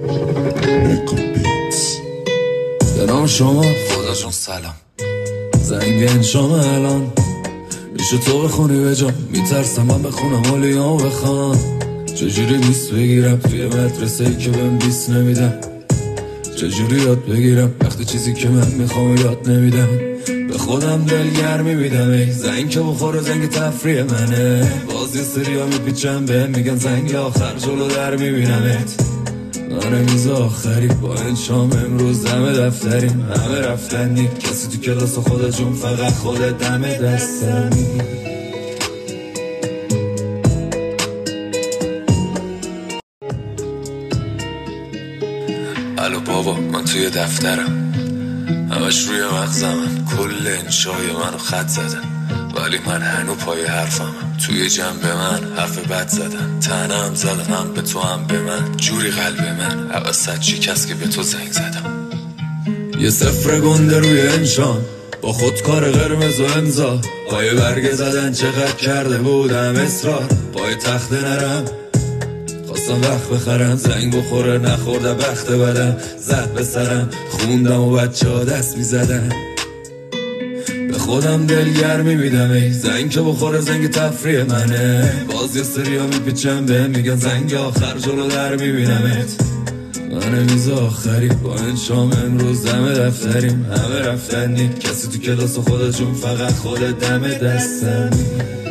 به نام شما خدا جون سلام. زنگ انشام الان میشه تو بخونی به جا، میترسم من بخونم حالی ها بخوان. چجوری 20 بگیرم توی مدرسه ای که بهم 20 نمیدن؟ چجوری یاد بگیرم وقتی چیزی که من میخوام یاد نمیدن؟ به خودم دلگرمی میدم ای زنگ که بخوره زنگ تفریح منه. باز یه سریا میپیچم بهم میگن زنگ آخر جلو در میبینمت. من میز آخری با این شام امروز دم دفتریم، همه رفتنی کسی تو کلاس خدا جون فقط خودت دم دستمی. الو بابا من توی دفترم، همش روی مغزمن، کل انشای منو خط زدن ولی من هنو پای حرفم. توی جنب من حرف بد زدن، تنم زدن هم به تو هم به من، جوری قلب من حوست چی کس که به تو زنگ زدم. یه صفر گنده روی انشان با خودکار قرمز و امضا، پای برگ زدن چقدر کرده بودم اصرار. پای تخت نرم خواستم وقت بخرم، زنگ بخوره نخورده بخت بدم، زد به سرم خوندم و بچه ها دست میزدن. به خودم دلگرمی میدم ای زنگ که بخوره زنگ تفریح منه. باز یه سریا میپیچم بهم میگن زنگ آخر جلو در میبینمت. من میز آخری با این شام امروز دم دفتریم، همه رفتنی کسی تو کلاس خدا جون فقط خودت دم دستمی.